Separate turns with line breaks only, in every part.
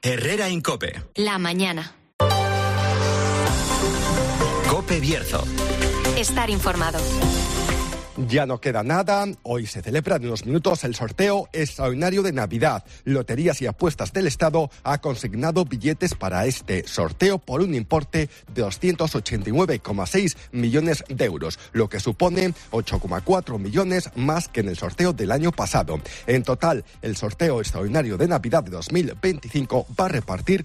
Herrera en COPE.
La mañana.
COPE Bierzo.
Estar informado.
Ya no queda nada. Hoy se celebra en unos minutos el sorteo extraordinario de Navidad. Loterías y Apuestas del Estado ha consignado billetes para este sorteo por un importe de 289,6 millones de euros, lo que supone 8,4 millones más que en el sorteo del año pasado. En total, el sorteo extraordinario de Navidad de 2025 va a repartir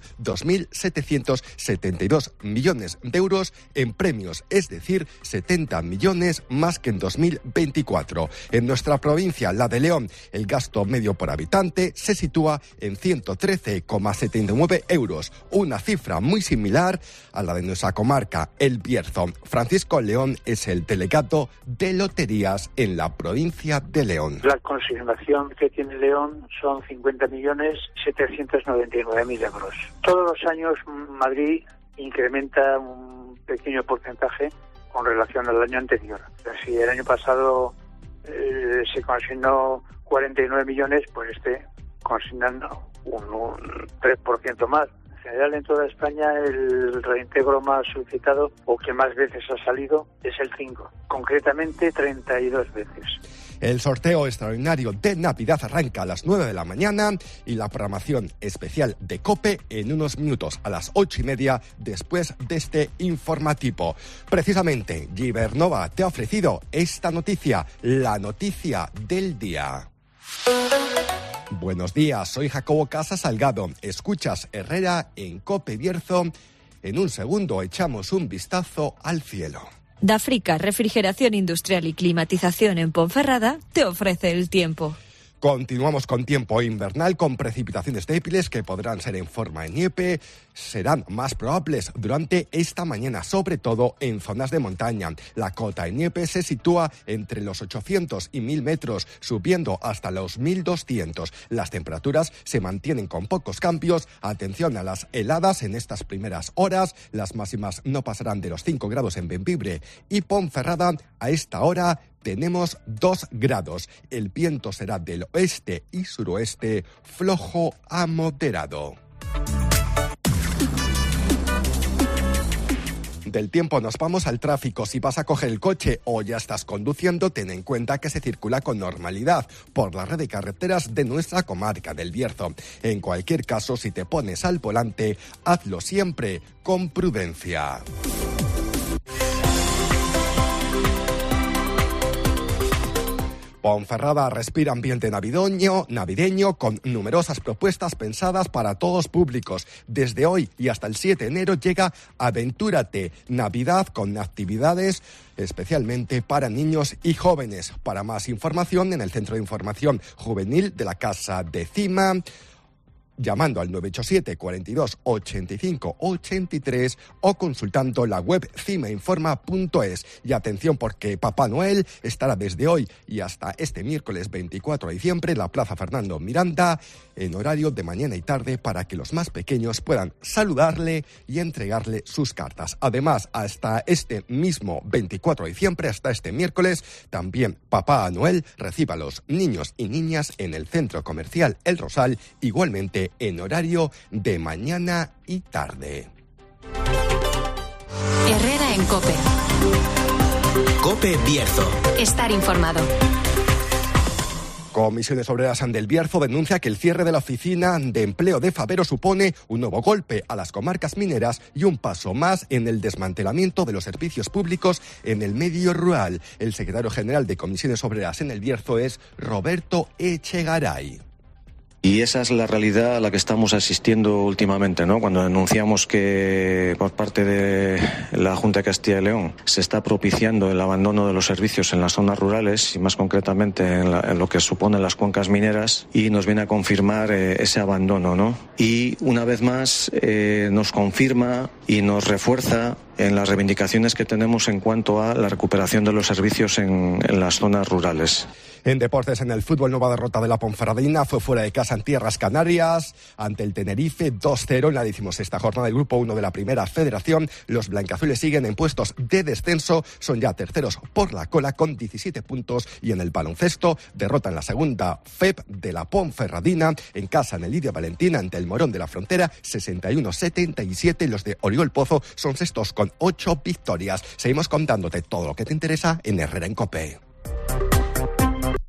2.772 millones de euros en premios, es decir, 70 millones más que en 2024. En nuestra provincia, la de León, el gasto medio por habitante se sitúa en 113,79 euros, una cifra muy similar a la de nuestra comarca, El Bierzo. Francisco León es el delegado de Loterías en la provincia de León.
La consignación que tiene León son 50.799.000 euros. Todos los años Madrid incrementa un pequeño porcentaje con relación al año anterior. Si el año pasado se consignó 49 millones, pues consignan un 3% más. En general, en toda España, el reintegro más solicitado o que más veces ha salido es el 5, concretamente 32 veces.
El sorteo extraordinario de Navidad arranca a las 9 de la mañana y la programación especial de COPE en unos minutos a las 8:30 después de este informativo. Precisamente, Gibernova te ha ofrecido esta noticia, la noticia del día. Buenos días, soy Jacobo Casa Salgado. Escuchas Herrera en COPE Bierzo. En un segundo echamos un vistazo al cielo.
Dafrica, refrigeración industrial y climatización en Ponferrada, te ofrece el tiempo.
Continuamos con tiempo invernal, con precipitaciones débiles que podrán ser en forma de nieve, serán más probables durante esta mañana, sobre todo en zonas de montaña. La cota de nieve se sitúa entre los 800 y 1000 metros, subiendo hasta los 1200. Las temperaturas se mantienen con pocos cambios. Atención a las heladas en estas primeras horas. Las máximas no pasarán de los 5 grados en Bembibre y Ponferrada. A esta hora tenemos 2 grados. El viento será del oeste y suroeste, flojo a moderado. Del tiempo nos vamos al tráfico. Si vas a coger el coche o ya estás conduciendo, ten en cuenta que se circula con normalidad por la red de carreteras de nuestra comarca del Bierzo. En cualquier caso, si te pones al volante, hazlo siempre con prudencia. Ponferrada respira ambiente navideño con numerosas propuestas pensadas para todos públicos. Desde hoy y hasta el 7 de enero llega Aventúrate Navidad con actividades especialmente para niños y jóvenes. Para más información en el Centro de Información Juvenil de la Casa de Cima, llamando al 987 42 85 83 o consultando la web cimainforma.es. Y atención, porque Papá Noel estará desde hoy y hasta este miércoles 24 de diciembre en la Plaza Fernando Miranda en horario de mañana y tarde para que los más pequeños puedan saludarle y entregarle sus cartas. Además, hasta este mismo 24 de diciembre, hasta este miércoles, también Papá Noel recibe a los niños y niñas en el Centro Comercial El Rosal, igualmente en horario de mañana y tarde.
Herrera en COPE.
COPE Bierzo.
Estar informado.
Comisiones Obreras del Bierzo denuncia que el cierre de la oficina de empleo de Favero supone un nuevo golpe a las comarcas mineras y un paso más en el desmantelamiento de los servicios públicos en el medio rural. El secretario general de Comisiones Obreras en el Bierzo es Roberto Echegaray.
Y esa es la realidad a la que estamos asistiendo últimamente, ¿no? Cuando denunciamos que por parte de la Junta de Castilla y León se está propiciando el abandono de los servicios en las zonas rurales y más concretamente en lo que suponen las cuencas mineras, y nos viene a confirmar ese abandono, ¿no? Y una vez más nos confirma y nos refuerza en las reivindicaciones que tenemos en cuanto a la recuperación de los servicios en las zonas rurales.
En deportes, en el fútbol, nueva derrota de la Ponferradina. Fue fuera de casa en tierras canarias ante el Tenerife 2-0 en la 16ª jornada del Grupo 1 de la Primera Federación. Los blancazules siguen en puestos de descenso. Son ya terceros por la cola con 17 puntos. Y en el baloncesto, derrota en la segunda FEP de la Ponferradina en casa en el Lidia Valentina ante el Morón de la Frontera, 61-77. Los de Oriol Pozo son sextos con 8 victorias. Seguimos contándote todo lo que te interesa en Herrera en COPE.